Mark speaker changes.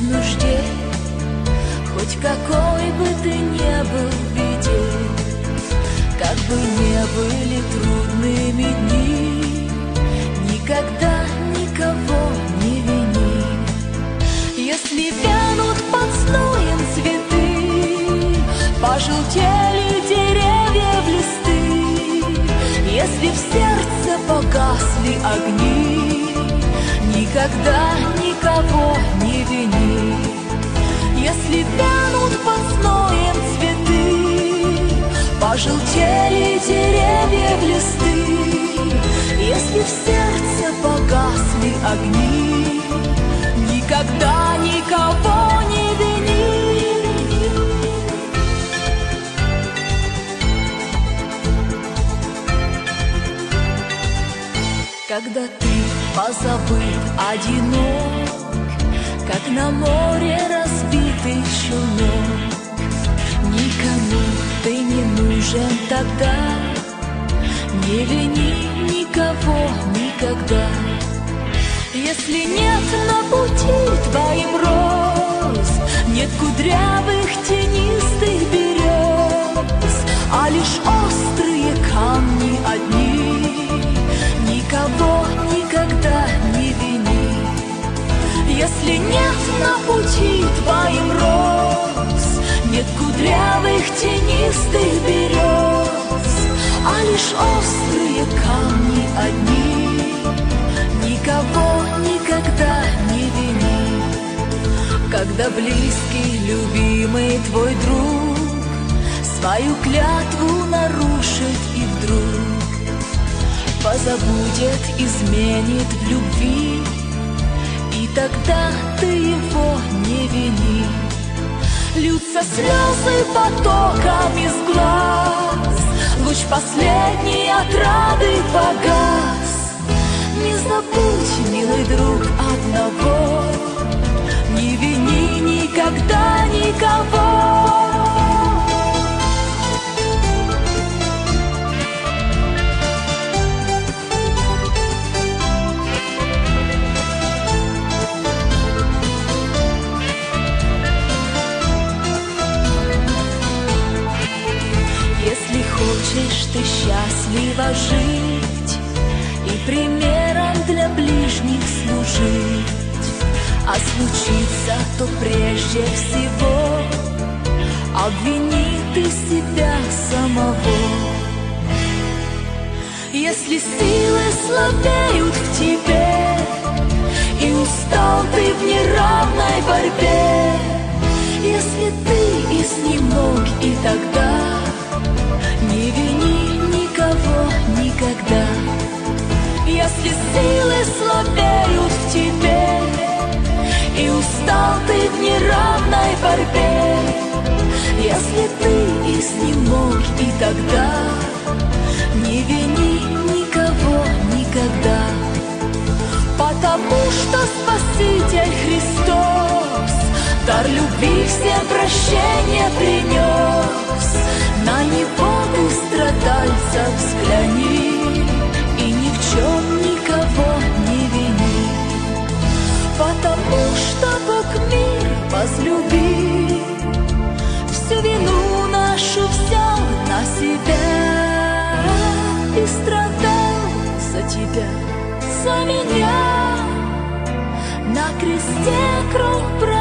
Speaker 1: в нужде, хоть какой бы ты ни был в беде, как бы не были трудными дни, никогда никого не вини. Если вянут под зноем цветы, пожелтели деревья в листы, если в сердце погасли огни, никогда никого не вини. Если вянут под зноем цветы, пожелтели деревья в листы, если в сердце погасли огни, никогда никого не вини. Когда ты позабыт, одинок, как на море разбитый челнок, никому ты не нужен тогда, не вини никого никогда. Если нет на пути твоим роз, нет кудрявых тенистых берез, а лишь острые камни одни, никого никогда не вини. Если нет на пути твоим роз, нет кудрявых тенистых берез, а лишь острые камни одни, никого никогда не вини. Когда близкий, любимый твой друг свою клятву нарушит и вдруг позабудет, изменит в любви, и тогда ты его не вини. Льются слезы потоком из глаз, луч последней отрады погас. Не забудь, милый друг, одного, не вини никогда никого. Если хочешь ты счастливо жить и примером для ближних служить, а случится, то прежде всего обвини ты себя самого. Если силы слабеют в тебе и устал ты в неравной борьбе, если ты изнемог и тогда, не вини никого никогда. Если силы слабеют в тебе и устал ты в неравной борьбе, если ты изнемог и тогда, не вини никого никогда. Потому что Спаситель Христос дар любви всем прощения принес. На Него ты, страдальца, взгляни и ни в чем никого не вини. Потому что Бог мир возлюбил, всю вину нашу взял на себя и страдал за тебя, за меня. На кресте кровь